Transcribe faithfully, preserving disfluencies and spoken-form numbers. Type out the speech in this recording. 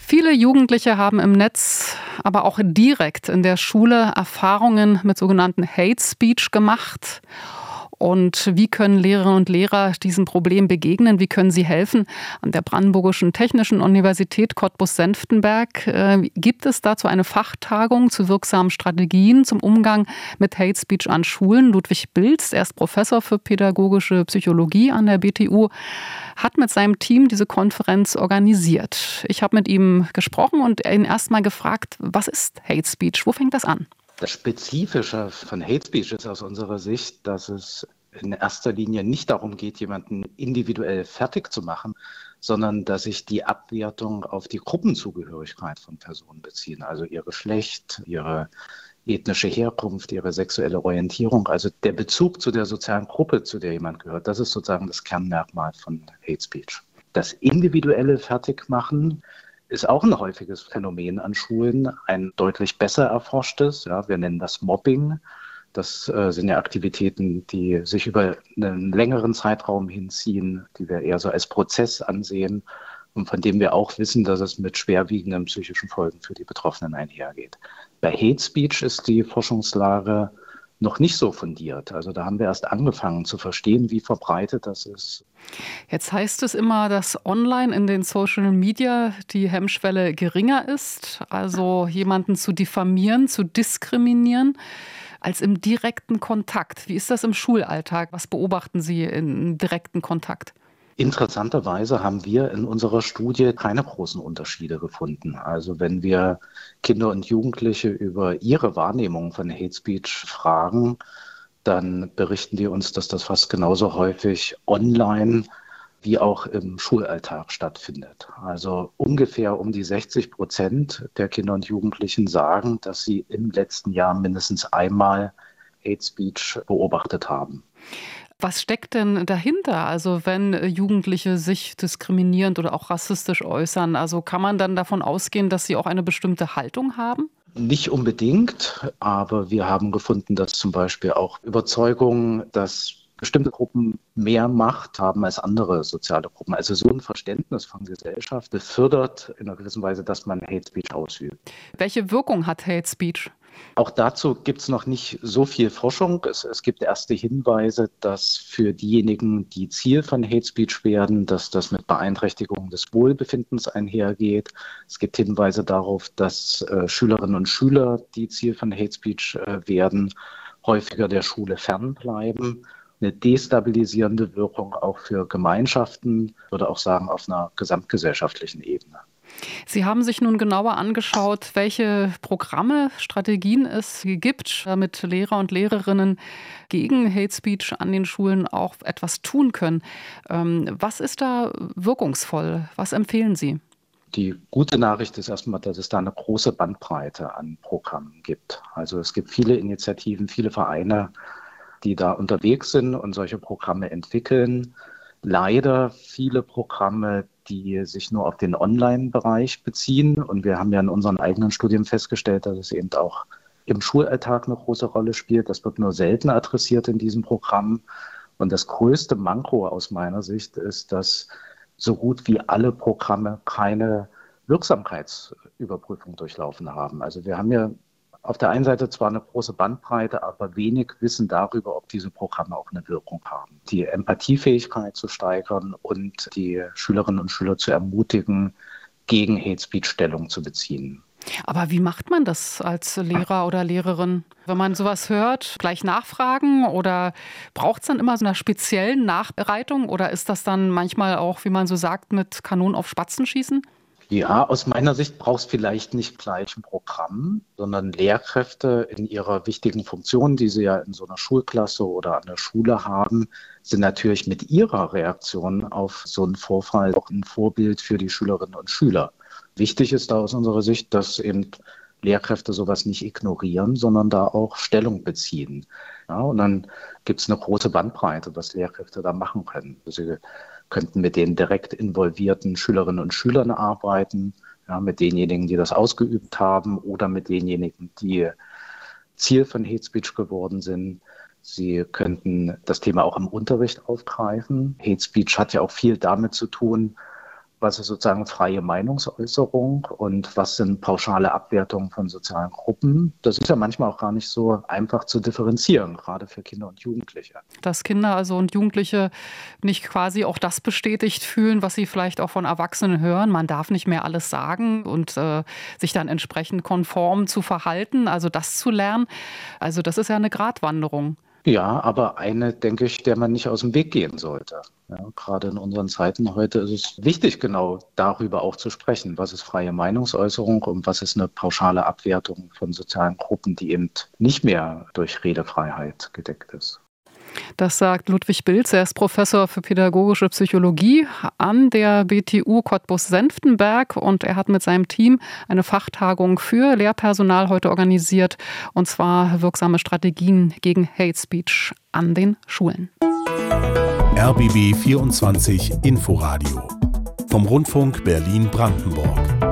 Viele Jugendliche haben im Netz, aber auch direkt in der Schule Erfahrungen mit sogenannten Hate Speech gemacht. Und wie können Lehrerinnen und Lehrer diesem Problem begegnen? Wie können sie helfen? An der Brandenburgischen Technischen Universität Cottbus-Senftenberg äh, gibt es dazu eine Fachtagung zu wirksamen Strategien zum Umgang mit Hate Speech an Schulen. Ludwig Bilz, er ist Professor für pädagogische Psychologie an der B T U, hat mit seinem Team diese Konferenz organisiert. Ich habe mit ihm gesprochen und ihn erst mal gefragt, was ist Hate Speech? Wo fängt das an? Das Spezifische von Hate Speech ist aus unserer Sicht, dass es in erster Linie nicht darum geht, jemanden individuell fertig zu machen, sondern dass sich die Abwertung auf die Gruppenzugehörigkeit von Personen beziehen, also ihr Geschlecht, ihre ethnische Herkunft, ihre sexuelle Orientierung, also der Bezug zu der sozialen Gruppe, zu der jemand gehört. Das ist sozusagen das Kernmerkmal von Hate Speech. Das individuelle Fertigmachen ist auch ein häufiges Phänomen an Schulen, ein deutlich besser erforschtes. Ja, wir nennen das Mobbing. Das äh, sind ja Aktivitäten, die sich über einen längeren Zeitraum hinziehen, die wir eher so als Prozess ansehen und von dem wir auch wissen, dass es mit schwerwiegenden psychischen Folgen für die Betroffenen einhergeht. Bei Hate Speech ist die Forschungslage noch nicht so fundiert. Also da haben wir erst angefangen zu verstehen, wie verbreitet das ist. Jetzt heißt es immer, dass online in den Social Media die Hemmschwelle geringer ist, also jemanden zu diffamieren, zu diskriminieren, als im direkten Kontakt. Wie ist das im Schulalltag? Was beobachten Sie im direkten Kontakt? Interessanterweise haben wir in unserer Studie keine großen Unterschiede gefunden. Also wenn wir Kinder und Jugendliche über ihre Wahrnehmung von Hate Speech fragen, dann berichten die uns, dass das fast genauso häufig online wie auch im Schulalltag stattfindet. Also ungefähr um die sechzig Prozent der Kinder und Jugendlichen sagen, dass sie im letzten Jahr mindestens einmal Hate Speech beobachtet haben. Was steckt denn dahinter? Also wenn Jugendliche sich diskriminierend oder auch rassistisch äußern, also kann man dann davon ausgehen, dass sie auch eine bestimmte Haltung haben? Nicht unbedingt, aber wir haben gefunden, dass zum Beispiel auch Überzeugungen, dass bestimmte Gruppen mehr Macht haben als andere soziale Gruppen. Also so ein Verständnis von Gesellschaft befördert in einer gewissen Weise, dass man Hate Speech ausübt. Welche Wirkung hat Hate Speech? Auch dazu gibt es noch nicht so viel Forschung. Es, es gibt erste Hinweise, dass für diejenigen, die Ziel von Hate Speech werden, dass das mit Beeinträchtigung des Wohlbefindens einhergeht. Es gibt Hinweise darauf, dass äh, Schülerinnen und Schüler, die Ziel von Hate Speech äh, werden, häufiger der Schule fernbleiben. Eine destabilisierende Wirkung auch für Gemeinschaften, ich würde auch sagen, auf einer gesamtgesellschaftlichen Ebene. Sie haben sich nun genauer angeschaut, welche Programme, Strategien es gibt, damit Lehrer und Lehrerinnen gegen Hate Speech an den Schulen auch etwas tun können. Was ist da wirkungsvoll? Was empfehlen Sie? Die gute Nachricht ist erstmal, dass es da eine große Bandbreite an Programmen gibt. Also es gibt viele Initiativen, viele Vereine, die da unterwegs sind und solche Programme entwickeln. Leider viele Programme, die sich nur auf den Online-Bereich beziehen. Und wir haben ja in unseren eigenen Studien festgestellt, dass es eben auch im Schulalltag eine große Rolle spielt. Das wird nur selten adressiert in diesem Programm. Und das größte Manko aus meiner Sicht ist, dass so gut wie alle Programme keine Wirksamkeitsüberprüfung durchlaufen haben. Also wir haben ja auf der einen Seite zwar eine große Bandbreite, aber wenig Wissen darüber, ob diese Programme auch eine Wirkung haben. Die Empathiefähigkeit zu steigern und die Schülerinnen und Schüler zu ermutigen, gegen Hate Speech Stellung zu beziehen. Aber wie macht man das als Lehrer oder Lehrerin? Wenn man sowas hört, gleich nachfragen oder braucht es dann immer so eine spezielle Nachbereitung oder ist das dann manchmal auch, wie man so sagt, mit Kanonen auf Spatzen schießen? Ja, aus meiner Sicht braucht es vielleicht nicht gleich ein Programm, sondern Lehrkräfte in ihrer wichtigen Funktion, die sie ja in so einer Schulklasse oder an der Schule haben, sind natürlich mit ihrer Reaktion auf so einen Vorfall auch ein Vorbild für die Schülerinnen und Schüler. Wichtig ist da aus unserer Sicht, dass eben Lehrkräfte sowas nicht ignorieren, sondern da auch Stellung beziehen. Ja, und dann gibt es eine große Bandbreite, was Lehrkräfte da machen können. Sie könnten mit den direkt involvierten Schülerinnen und Schülern arbeiten, ja, mit denjenigen, die das ausgeübt haben oder mit denjenigen, die Ziel von Hate Speech geworden sind. Sie könnten das Thema auch im Unterricht aufgreifen. Hate Speech hat ja auch viel damit zu tun, Was ist sozusagen freie Meinungsäußerung und was sind pauschale Abwertungen von sozialen Gruppen? Das ist ja manchmal auch gar nicht so einfach zu differenzieren, gerade für Kinder und Jugendliche. Dass Kinder also und Jugendliche nicht quasi auch das bestätigt fühlen, was sie vielleicht auch von Erwachsenen hören. Man darf nicht mehr alles sagen und äh, sich dann entsprechend konform zu verhalten, also das zu lernen. Also das ist ja eine Gratwanderung. Ja, aber eine, denke ich, der man nicht aus dem Weg gehen sollte. Ja, gerade in unseren Zeiten heute ist es wichtig, genau darüber auch zu sprechen. Was ist freie Meinungsäußerung und was ist eine pauschale Abwertung von sozialen Gruppen, die eben nicht mehr durch Redefreiheit gedeckt ist. Das sagt Ludwig Bilz. Er ist Professor für pädagogische Psychologie an der B T U Cottbus-Senftenberg und er hat mit seinem Team eine Fachtagung für Lehrpersonal heute organisiert, und zwar wirksame Strategien gegen Hate Speech an den Schulen. R B B vierundzwanzig Inforadio vom Rundfunk Berlin-Brandenburg.